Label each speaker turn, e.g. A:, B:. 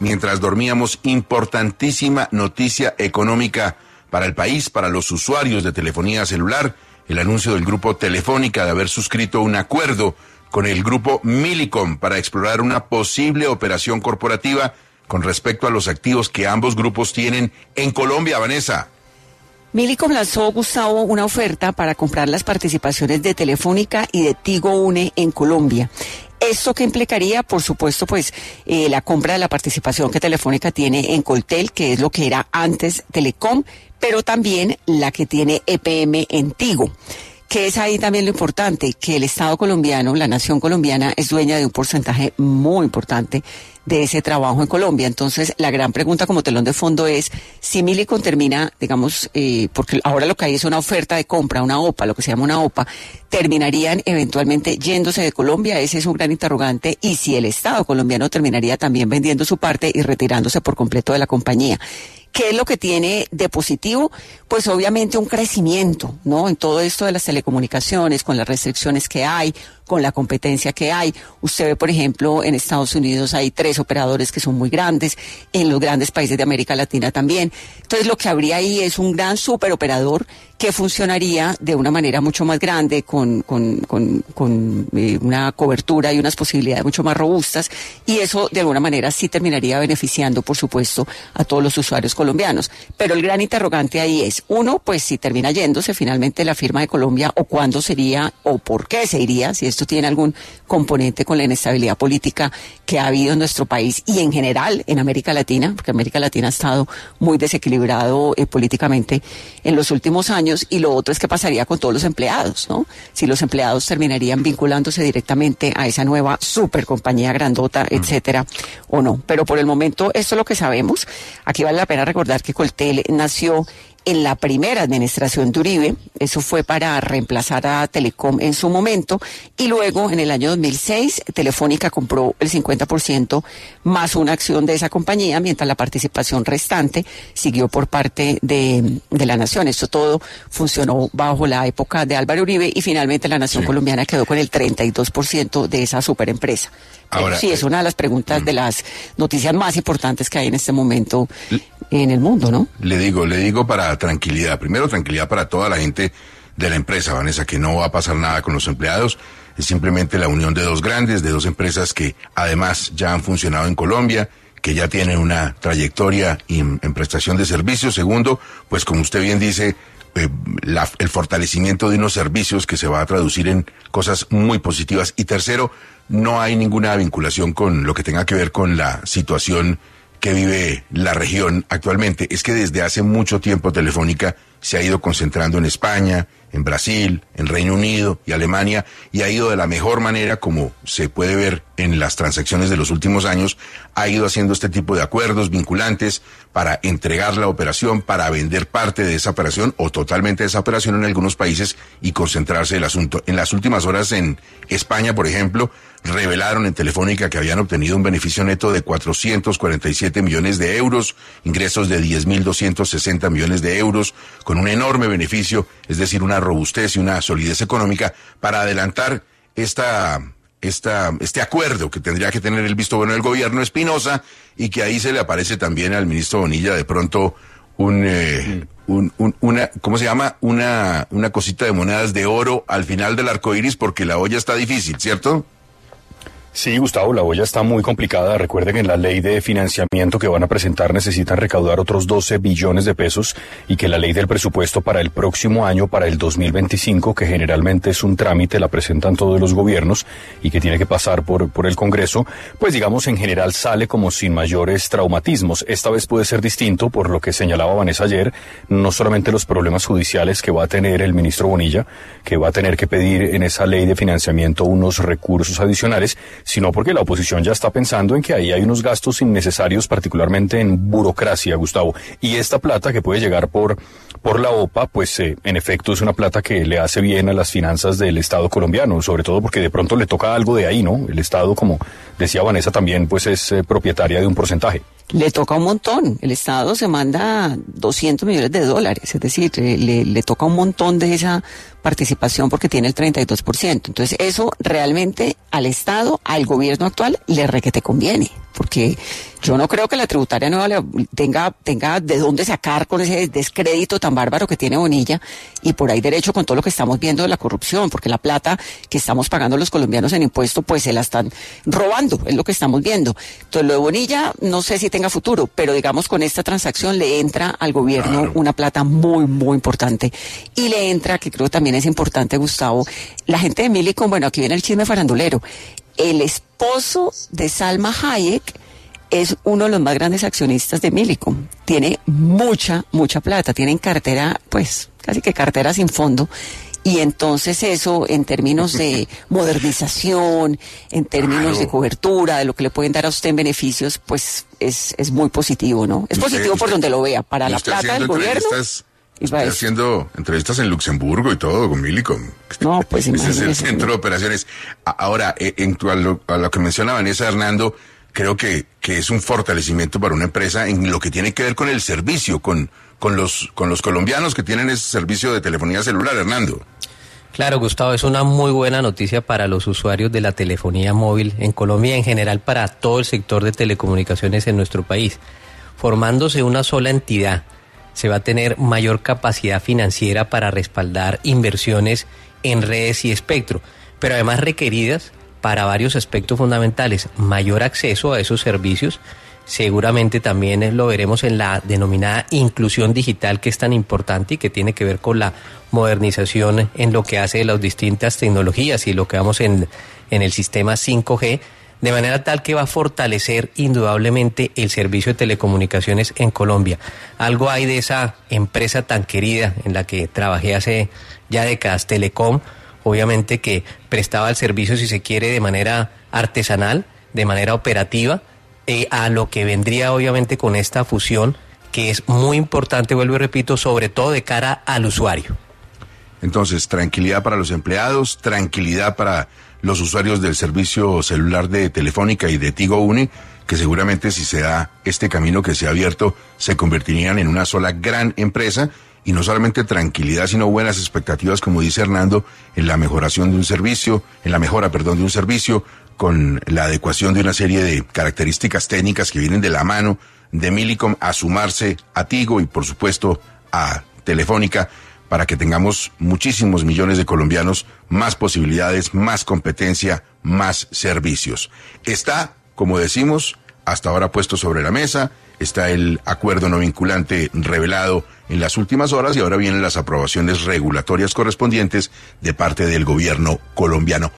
A: mientras dormíamos, importantísima noticia económica para el país, para los usuarios de telefonía celular, el anuncio del grupo Telefónica de haber suscrito un acuerdo con el grupo Millicom para explorar una posible operación corporativa con respecto a los activos que ambos grupos tienen en Colombia, Vanessa.
B: Millicom lanzó, Gustavo, una oferta para comprar las participaciones de Telefónica y de Tigo Une en Colombia. Esto que implicaría, por supuesto, pues la compra de la participación que Telefónica tiene en Coltel, que es lo que era antes Telecom, pero también la que tiene EPM en Tigo. Que es ahí también lo importante, que el Estado colombiano, la nación colombiana, es dueña de un porcentaje muy importante de ese trabajo en Colombia. Entonces, la gran pregunta como telón de fondo es, si Millicom termina, digamos, porque ahora lo que hay es una oferta de compra, una OPA, lo que se llama una OPA, ¿terminarían eventualmente yéndose de Colombia? Ese es un gran interrogante. Y si el Estado colombiano terminaría también vendiendo su parte y retirándose por completo de la compañía. ¿Qué es lo que tiene de positivo? Pues obviamente un crecimiento, ¿no? En todo esto de las telecomunicaciones, con las restricciones que hay, con la competencia que hay. Usted ve, por ejemplo, en Estados Unidos hay 3 operadores que son muy grandes, en los grandes países de América Latina también. Entonces lo que habría ahí es un gran superoperador que funcionaría de una manera mucho más grande, con una cobertura y unas posibilidades mucho más robustas, y eso de alguna manera sí terminaría beneficiando, por supuesto, a todos los usuarios colombianos. Pero el gran interrogante ahí es, uno, pues si termina yéndose finalmente la firma de Colombia, o cuándo sería, o por qué se iría, si esto tiene algún componente con la inestabilidad política que ha habido en nuestro país y en general en América Latina, porque América Latina ha estado muy desequilibrado políticamente en los últimos años. Y lo otro es qué pasaría con todos los empleados, ¿no? Si los empleados terminarían vinculándose directamente a esa nueva supercompañía grandota, etcétera, o no. Pero por el momento esto es lo que sabemos. Aquí vale la pena recordar que Coltel nació en la primera administración de Uribe, eso fue para reemplazar a Telecom en su momento, y luego en el año 2006 Telefónica compró el 50% más una acción de esa compañía, mientras la participación restante siguió por parte de la nación. Esto todo funcionó bajo la época de Álvaro Uribe y finalmente la nación colombiana quedó con el 32% de esa superempresa. Ahora, sí, es una de las preguntas, de las noticias más importantes que hay en este momento en el mundo, ¿no? Le digo para tranquilidad. Primero, tranquilidad para toda la gente de la empresa, Vanessa, que no va a pasar nada con los empleados. Es simplemente la unión de dos grandes, de dos empresas que además ya han funcionado en Colombia, que ya tienen una trayectoria en prestación de servicios. Segundo, pues como usted bien dice, el fortalecimiento de unos servicios que se va a traducir en cosas muy positivas. Y tercero, no hay ninguna vinculación con lo que tenga que ver con la situación que vive la región actualmente. Es que desde hace mucho tiempo Telefónica se ha ido concentrando en España, en Brasil, en Reino Unido y Alemania, y ha ido de la mejor manera, como se puede ver en las transacciones de los últimos años, ha ido haciendo este tipo de acuerdos vinculantes para entregar la operación, para vender parte de esa operación o totalmente de esa operación en algunos países y concentrarse en el asunto. En las últimas horas en España, por ejemplo, revelaron en Telefónica que habían obtenido un beneficio neto de 447 millones de euros, ingresos de 10.260 millones de euros, con un enorme beneficio, es decir, una robustez y una solidez económica para adelantar este acuerdo que tendría que tener el visto bueno del gobierno Espinosa, y que ahí se le aparece también al ministro Bonilla de pronto ¿cómo se llama? Una cosita de monedas de oro al final del arco iris, porque la olla está difícil, ¿cierto?
C: Sí, Gustavo, la olla está muy complicada. Recuerden que en la ley de financiamiento que van a presentar necesitan recaudar otros 12 billones de pesos, y que la ley del presupuesto para el próximo año, para el 2025, que generalmente es un trámite, la presentan todos los gobiernos y que tiene que pasar por el Congreso, pues digamos en general sale como sin mayores traumatismos. Esta vez puede ser distinto, por lo que señalaba Vanessa ayer, no solamente los problemas judiciales que va a tener el ministro Bonilla, que va a tener que pedir en esa ley de financiamiento unos recursos adicionales, sino porque la oposición ya está pensando en que ahí hay unos gastos innecesarios, particularmente en burocracia, Gustavo. Y esta plata que puede llegar por la OPA, pues en efecto es una plata que le hace bien a las finanzas del Estado colombiano, sobre todo porque de pronto le toca algo de ahí, ¿no? El Estado, como decía Vanessa también, pues es propietaria de un porcentaje.
B: Le toca un montón. El Estado se manda $200 millones, es decir, le toca un montón de esa participación porque tiene el 32%. Entonces eso realmente al Estado, al gobierno actual, le requete conviene, porque yo no creo que la tributaria nueva tenga de dónde sacar con ese descrédito tan bárbaro que tiene Bonilla, y por ahí derecho con todo lo que estamos viendo de la corrupción, porque la plata que estamos pagando los colombianos en impuestos, pues se la están robando, es lo que estamos viendo. Entonces lo de Bonilla no sé si tenga futuro, pero digamos con esta transacción le entra al gobierno una plata muy, muy importante, y le entra, que creo también es importante, Gustavo, la gente de Millicom. Bueno, aquí viene el chisme farandulero. El esposo de Salma Hayek es uno de los más grandes accionistas de Millicom. Tiene mucha, mucha plata. Tiene en cartera, pues, casi que cartera sin fondo. Y entonces eso, en términos de modernización, en términos de cobertura, de lo que le pueden dar a usted en beneficios, pues es muy positivo, ¿no? Es positivo por donde lo vea. Para la plata del gobierno.
A: Estoy haciendo entrevistas en Luxemburgo y todo con Millicom.
B: No, pues
A: ese es el centro de operaciones. Ahora, a lo que menciona Vanessa, Hernando, creo que es un fortalecimiento para una empresa en lo que tiene que ver con el servicio, con los colombianos que tienen ese servicio de telefonía celular, Hernando.
D: Claro, Gustavo, es una muy buena noticia para los usuarios de la telefonía móvil en Colombia y en general para todo el sector de telecomunicaciones en nuestro país. Formándose una sola entidad, se va a tener mayor capacidad financiera para respaldar inversiones en redes y espectro, pero además requeridas para varios aspectos fundamentales: mayor acceso a esos servicios. Seguramente también lo veremos en la denominada inclusión digital, que es tan importante y que tiene que ver con la modernización en lo que hace las distintas tecnologías y lo que vamos en el sistema 5G, de manera tal que va a fortalecer indudablemente el servicio de telecomunicaciones en Colombia. Algo hay de esa empresa tan querida en la que trabajé hace ya décadas, Telecom, obviamente, que prestaba el servicio, si se quiere, de manera artesanal, de manera operativa, a lo que vendría obviamente con esta fusión, que es muy importante, vuelvo y repito, sobre todo de cara al usuario.
A: Entonces, tranquilidad para los empleados, tranquilidad para los usuarios del servicio celular de Telefónica y de Tigo Une, que seguramente si se da este camino que se ha abierto, se convertirían en una sola gran empresa, y no solamente tranquilidad, sino buenas expectativas, como dice Hernando, en la mejoración de un servicio, de un servicio, con la adecuación de una serie de características técnicas que vienen de la mano de Millicom a sumarse a Tigo y por supuesto a Telefónica, para que tengamos muchísimos millones de colombianos, más posibilidades, más competencia, más servicios. Está, como decimos, hasta ahora puesto sobre la mesa, está el acuerdo no vinculante revelado en las últimas horas, y ahora vienen las aprobaciones regulatorias correspondientes de parte del gobierno colombiano.